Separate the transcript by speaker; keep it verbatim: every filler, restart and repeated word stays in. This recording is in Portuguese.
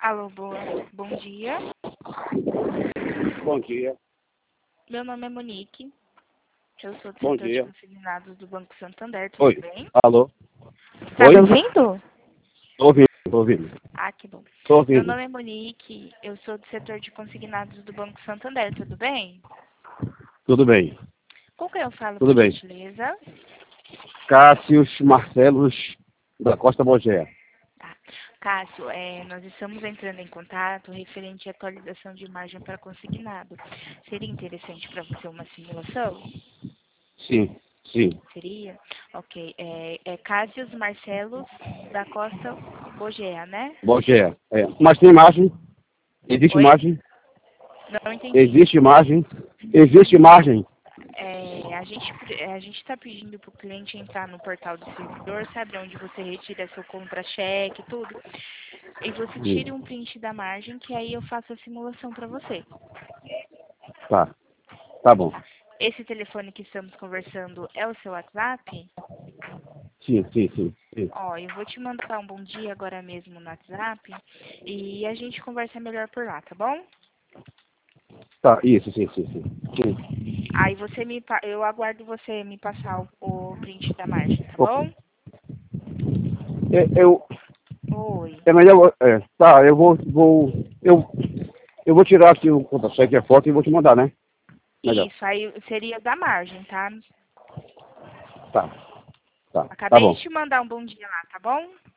Speaker 1: Alô, boa. Bom dia.
Speaker 2: Bom dia.
Speaker 1: Meu nome é Monique. Eu sou do
Speaker 2: Bom
Speaker 1: setor de
Speaker 2: dia.
Speaker 1: consignados do Banco Santander, tudo
Speaker 2: Oi.
Speaker 1: bem?
Speaker 2: Alô?
Speaker 1: Tá
Speaker 2: Oi?
Speaker 1: me ouvindo?
Speaker 2: Tô ouvindo, tô ouvindo.
Speaker 1: Ah, que bom.
Speaker 2: Tô
Speaker 1: Meu
Speaker 2: ouvindo.
Speaker 1: nome é Monique. Eu sou do setor de consignados do Banco Santander, tudo bem?
Speaker 2: Tudo bem.
Speaker 1: Com quem eu falo,
Speaker 2: Tudo
Speaker 1: por
Speaker 2: bem.
Speaker 1: gentileza?
Speaker 2: Cássius Marcelos da Costa Bogéia.
Speaker 1: Tá. Cássio, é, nós estamos entrando em contato referente à atualização de imagem para consignado. Seria interessante para você uma simulação?
Speaker 2: Sim, sim.
Speaker 1: Seria? Ok. É, é Cássius Marcelos da Costa Bogéia, né?
Speaker 2: Bogéia. É. Mas tem imagem? Existe
Speaker 1: Oi?
Speaker 2: imagem?
Speaker 1: Não entendi.
Speaker 2: Existe imagem? Existe imagem?
Speaker 1: É, a gente a gente está pedindo para o cliente entrar no portal do servidor, sabe, onde você retira seu contra-cheque, tudo. E você tire
Speaker 2: Sim.
Speaker 1: um print da margem, que aí eu faço a simulação para você.
Speaker 2: Tá. Tá bom.
Speaker 1: Tá? Esse telefone que estamos conversando é o seu WhatsApp?
Speaker 2: Sim, sim, sim. sim.
Speaker 1: Ó, eu vou te mandar um bom dia agora mesmo no WhatsApp e a gente conversa melhor por lá, tá bom?
Speaker 2: Tá, isso, sim, sim, sim. sim.
Speaker 1: Aí você me, pa- eu aguardo você me passar o, o print da margem, tá
Speaker 2: Ok.
Speaker 1: bom?
Speaker 2: É, eu,
Speaker 1: Oi.
Speaker 2: é melhor, é, tá, eu vou, vou, eu, eu vou tirar aqui o contra-cheque e a foto e vou te mandar, né? Melhor.
Speaker 1: Isso, aí seria da margem, tá?
Speaker 2: Tá, tá, tá
Speaker 1: Acabei de
Speaker 2: bom.
Speaker 1: te mandar um bom dia lá, tá bom?